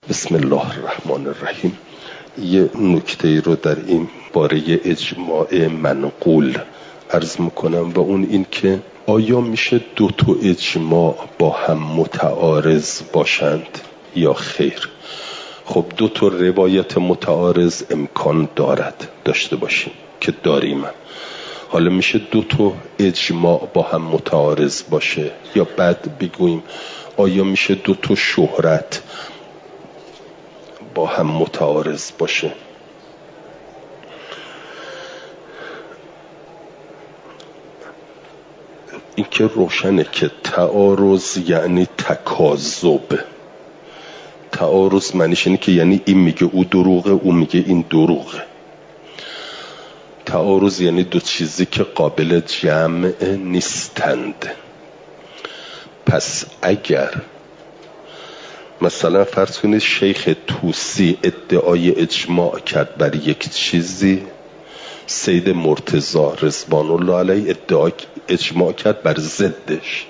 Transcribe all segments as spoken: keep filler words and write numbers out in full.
بسم الله الرحمن الرحیم. یه نکته رو در این باره اجماع منقول عرض میکنم و اون این که آیا میشه دو تا اجماع با هم متعارض باشند یا خیر؟ خب دو تا روایت متعارض امکان دارد داشته باشیم که داریم. حالا میشه دو تا اجماع با هم متعارض باشه، یا بعد بگوییم آیا میشه دو تا شهرت با هم متعارض باشه؟ این که روشنه که تعارض یعنی تکاذب. تعارض معنیش اینه که یعنی این میگه او دروغه، او میگه این دروغه. تعارض یعنی دو چیزی که قابل جمع نیستند. پس اگر مثلا فرض کنید شیخ طوسی ادعای اجماع کرد بر یک چیزی، سید مرتضی رضوان الله علیه ادعای اجماع کرد بر ضدش،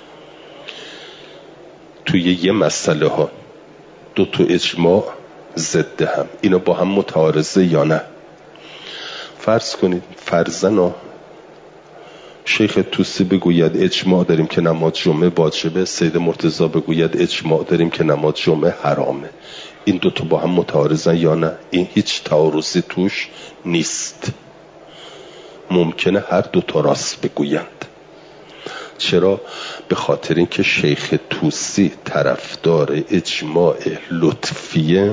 توی یه مسئله ها دو تا اجماع ضد هم، اینا با هم متعارضه یا نه؟ فرض کنید فرضاً شیخ طوسی بگوید اجماع داریم که نماز جمعه واجبه، سید مرتضی بگوید اجماع داریم که نماز جمعه حرامه. این دو تا با هم متعارضن یا نه؟ این هیچ تعارضی توش نیست. ممکنه هر دو تا راست بگویند. چرا؟ به خاطر اینکه شیخ طوسی طرفدار اجماع لطفیه.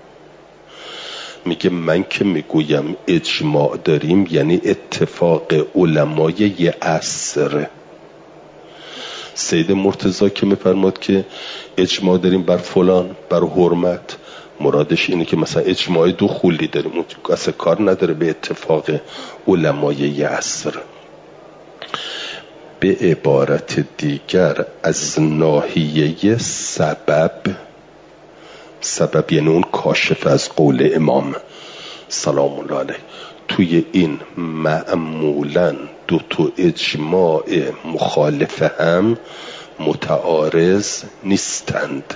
میگه من که میگویم اجماع داریم یعنی اتفاق علمای یه عصر. سید مرتضی که میفرماد که اجماع داریم بر فلان، بر حرمت، مرادش اینه که مثلا اجماع دخولی داریم، اون اصلا کار نداره به اتفاق علمای یه عصر. به عبارت دیگر از ناحیه سبب، سبب یعنی اون کاشف از قول امام سلام الله علیه، توی این معمولاً دو تا اجماع مخالف هم متعارض نیستند.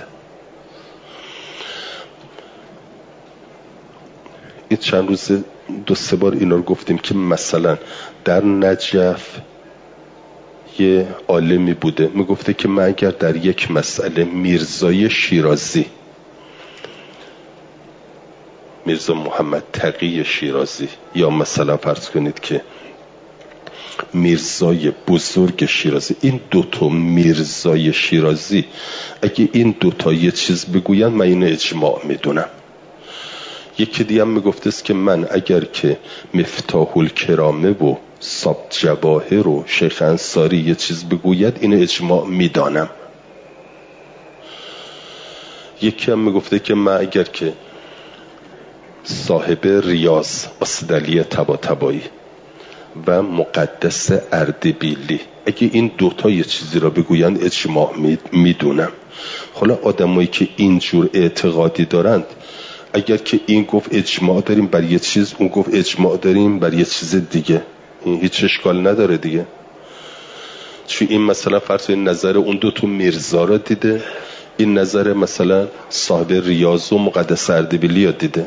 این چند روز دو سه بار اینا رو گفتیم که مثلا در نجف یه عالمی بوده میگفته که من اگر در یک مسئله میرزای شیرازی، میرزا محمد تقی شیرازی، یا مثلا فرض کنید که میرزای بزرگ شیرازی، این دوتا میرزای شیرازی اگه این دوتا یه چیز بگوین من اینو اجماع میدونم. یکی دیگه هم میگفته است که من اگر که مفتاح الکرامه و صاحب جواهر و شیخ انصاری یه چیز بگوید اینو اجماع میدانم. یکی هم میگفته که من اگر که صاحب ریاض اسدعلی طباطبایی و مقدس اردبیلی اگه این دوتا یه چیزی را بگویند اجماع میدونم. حالا آدمایی که اینجور اعتقادی دارند، اگر که این گفت اجماع داریم بر یه چیز، اون گفت اجماع داریم بر یه چیز دیگه، این هیچ اشکال نداره دیگه. چون این مثلا فرض این نظر اون دوتا میرزا را دیده، این نظر مثلا صاحب ریاض و مقدس اردبیلی را دیده.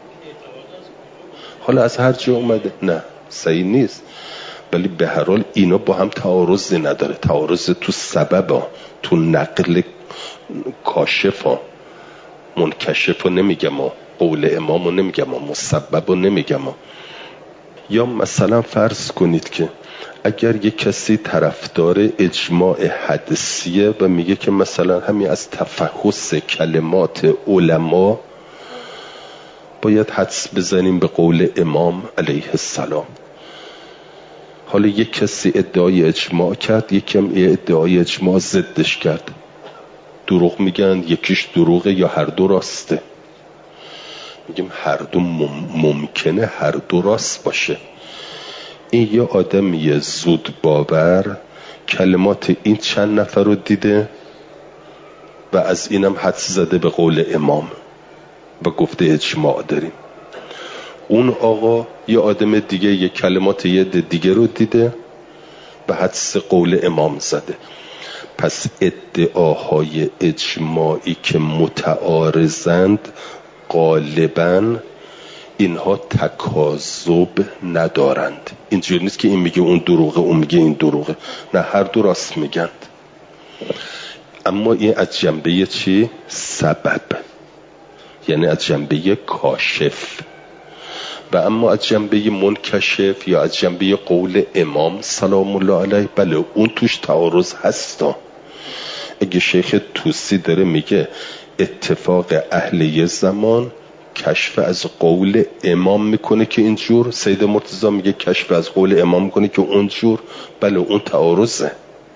حالا از هر جا اومده، نه صحیح نیست، ولی به هر حال اینا با هم تعارضی نداره. تعارض تو سبب ها، تو نقل کاشف ها، منکشف ها نمیگم ها، قول امام ها نمیگم ها، مسبب ها نمیگم ها. یا مثلا فرض کنید که اگر یک کسی طرفدار اجماع حدثیه و میگه که مثلا همین از تفحص کلمات علما باید حدس بزنیم به قول امام علیه السلام. حالا یک کسی ادعای اجماع کرد، یکی هم ادعای اجماع ضدش کرد، دروغ میگن، یکیش دروغه یا هر دو راسته؟ میگیم هر دو مم... ممکنه هر دو راست باشه. این یه آدمیه زود باور کلمات این چند نفر رو دیده و از اینم حدس زده به قول امام و گفته اجماع داریم. اون آقا یه آدم دیگه یه کلمات یه دیگه رو دیده و حدس قول امام زده. پس ادعاهای اجماعی که متعارضند غالباً اینها تکاذب ندارند. اینجوری نیست که این میگه اون دروغه اون میگه این دروغه، نه، هر دو راست میگند. اما این از جنبه چی؟ سبب، یعنی از جنبه کاشف. و اما از جنبه منکشف یا از جنبه قول امام سلام الله علیه، بله اون توش تعارض هستا. اگه شیخ توسی داره میگه اتفاق اهل زمان کشف از قول امام میکنه که اینجور، سید مرتضی میگه کشف از قول امام میکنه که اونجور، بله اون تعارضه.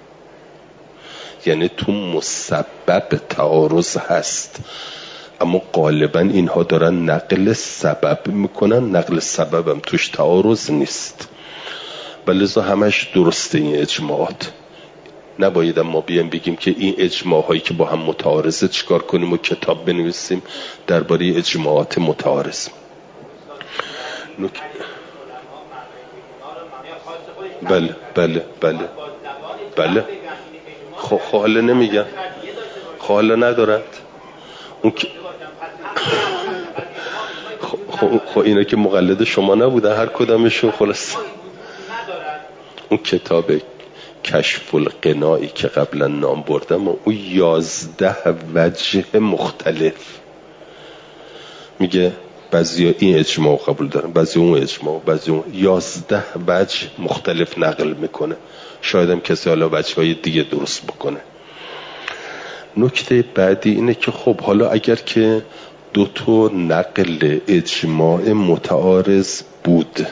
یعنی تو مسبب تعارض هست، اما غالبا اینها دارن نقل سبب میکنن، نقل سبب هم توش تعارض نیست. ولذا همش درسته این اجماعات. نباید ما بیایم بگیم که این اجماع هایی که با هم متعارضه چیکار کنیم و کتاب بنویسیم درباره اجماعات متعارض. نک... بله بله بله بله خب حالا نمیگن، حالا ندارند اون که خب اینا که مقلد شما نبودن هر کدامشون، خلاص اون کتاب کشف القناعی که قبلا نام بردم و اون یازده وجه مختلف میگه، بعضی این اجماع قبول دارن، بعضی اون اجماع، بعضی اون، یازده وجه مختلف نقل میکنه. شاید هم کسی حالا وجه های دیگه درست بکنه. نکته بعدی اینه که خب حالا اگر که دو تا نقل اجماع متعارض بود،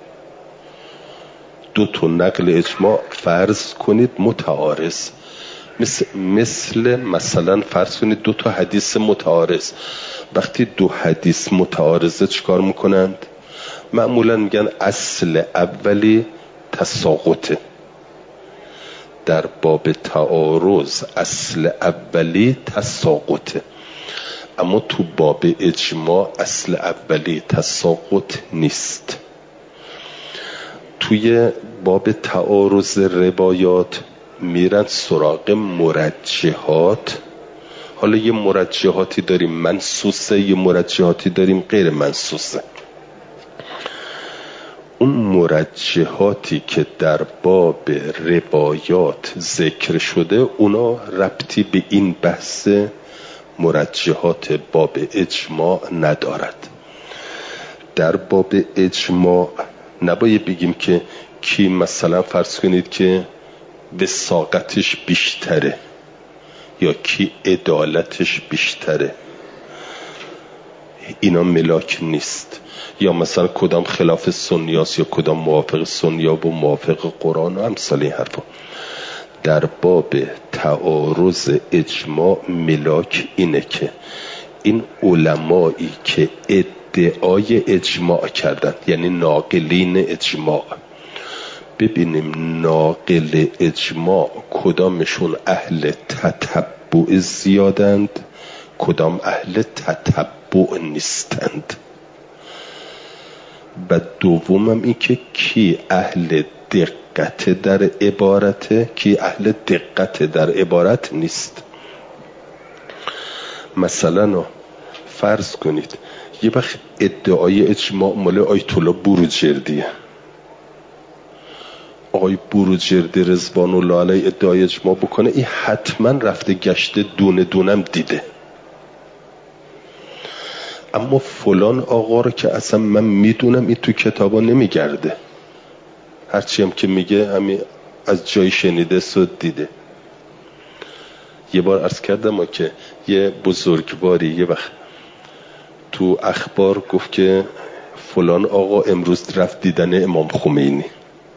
دو تا نقل اجماع فرض کنید متعارض، مثل مثل مثلا فرض کنید دو تا حدیث متعارض. وقتی دو حدیث متعارضه چیکار میکنند؟ معمولا میگن اصل اولی تساقطه. در باب تعارض اصل اولی تساقطه، اما تو باب اجماع اصل اولی تساقط نیست. توی باب تعارض روایات میرن سراغ مرجحات. حالا یه مرجحاتی داریم منصوصه، یه مرجحاتی داریم غیر منصوصه. اون مرجحاتی که در باب روایات ذکر شده اونا ربطی به این بحث مرجحات باب اجماع ندارد. در باب اجماع نباید بگیم که کی مثلا فرض کنید که وساقتش بیشتره یا کی عدالتش بیشتره، اینا ملاک نیست. یا مثلا کدام خلاف سنیاست یا کدام موافق سنیا و موافق قرآن و امثال این حرفا. در باب تعارض اجماع ملاک اینه که این علمایی که ادعای اجماع کردن، یعنی ناقلین اجماع، ببینیم ناقل اجماع کدامشون اهل تتبع زیادند، کدام اهل تتبع نیستند. و دومم این که کی اهل دقت در عبارته، کی اهل دقت در عبارت نیست. مثلا فرض کنید یه وقت ادعای اجماع مال آیت الله بروجردیه، آقای بروجردی رضوان الله علیه ادعای اجماع بکنه، این حتما رفته گشته دونه دونم دیده. اما فلان آقا رو که اصلا من میدونم این تو کتابا نمیگرده، هرچی هم که میگه همین از جای شنیده سود دیده. یه بار عرض کردم که یه بزرگواری یه وقت تو اخبار گفت که فلان آقا امروز رفت دیدن امام خمینی.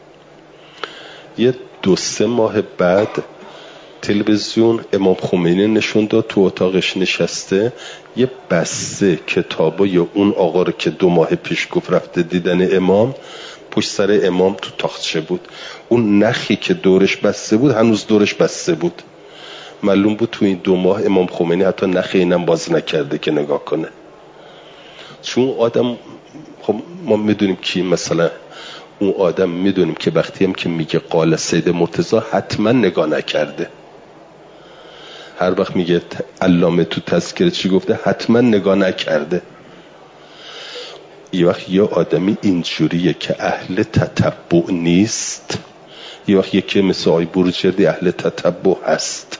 یه دو سه ماه بعد تلویزیون امام خمینی نشون داد، تو اتاقش نشسته یه بسته کتابای اون آقا رو که دو ماه پیش گفت رفته دیدن امام پشت سر امام تو تاقچه بود. اون نخی که دورش بسته بود هنوز دورش بسته بود. معلوم بود تو این دو ماه امام خمینی حتی نخ اینم باز نکرده که نگاه کنه. چون آدم خب ما میدونیم کی، مثلا اون آدم میدونیم که وقتی هم که میگه قال سید مرتضی حتما نگاه نکرده، هر وقت میگه علامه تو تذکره چی گفته، حتما نگاه نکرده. یه وقت یه آدمی اینجوریه که اهل تتبع نیست، یه وقت یکی مثل آقای بروجردی اهل تتبع هست.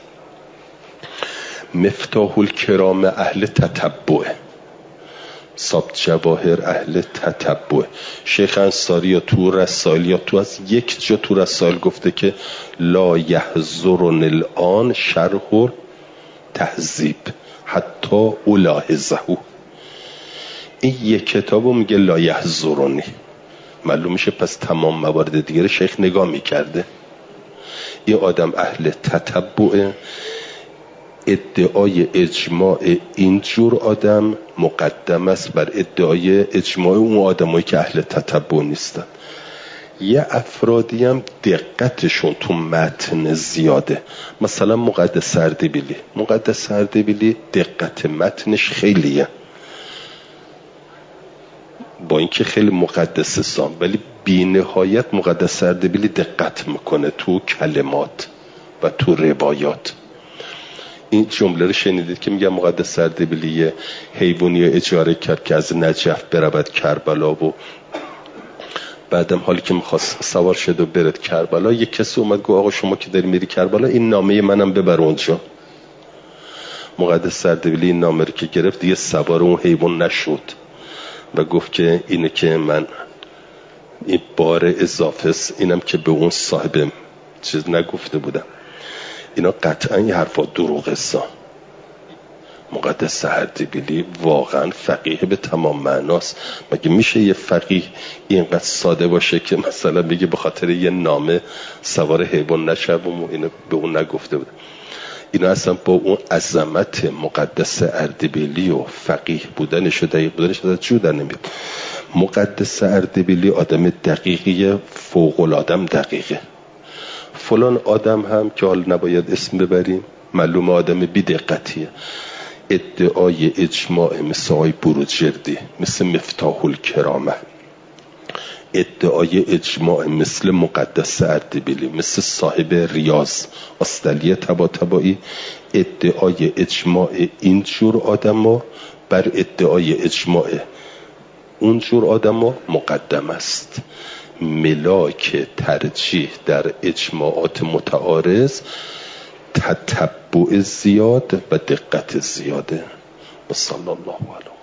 مفتاح الکرام اهل تتبعه، صاحب جواهر اهل تتبع. شیخ انصاری یا تو رسائل یا تو از یک جا تو رسائل گفته که لا یحضرن الان شرح تهذیب حتی الاحظه. این یک کتابو میگه لا یحضرنی، معلوم میشه پس تمام موارد دیگه شیخ نگاه میکرده. این آدم اهل تتبع، ادعای اجماع اینجور آدم مقدم است بر ادعای اجماع اون آدمایی که اهل تتبع نیستن. یه افرادی هم دقتشون تو متن زیاده، مثلا مقدس اردبیلی. مقدس اردبیلی دقت متنش خیلیه، با اینکه خیلی مقدس سام، ولی بی نهایت مقدس اردبیلی دقت میکنه تو کلمات و تو روایات. این جمله رو شنیدید که میگم مقدس اردبیلی حیوانی اجاره کرد که از نجف برود کربلا، و بعدم حالی که میخواست سوار شد و برد کربلا، یک کسی اومد گفت آقا شما که داری میری کربلا این نامه منم ببر اونجا. مقدس اردبیلی این نامه رو که گرفت دیگه سوار اون حیوان نشد و گفت که اینه که من این بار اضافه است، اینم که به اون صاحب چیز نگفته بودم. اینا قطعا یه حرفا دروغ است. مقدس اردبیلی واقعا فقیه به تمام معناست. مگه میشه یه فقیه اینقدر ساده باشه که مثلا بگه به خاطر یه نامه سوار حیوان نشوم و اینو به اون نگفته بود؟ اینا اصلا با اون عظمت مقدس اردبیلی و فقیه بودنش و دقیق بودنش از جو در نمیاد. مقدس اردبیلی آدم دقیقی، فوق العاده دقیقه. فلان آدم هم که حال نباید اسم ببریم، معلوم آدم بی دقتیه. ادعای اجماع مثل آقای بروجردی، مثل مفتاح الکرامه، ادعای اجماع مثل مقدس اردبیلی، مثل صاحب ریاض استلی طباطبایی، ادعای اجماع اینجور آدم ها بر ادعای اجماع اونجور آدم ها مقدم است. ملاک ترجیح در اجماعات متعارض تتبع زیاد و دقت زیاده. صلی الله علیه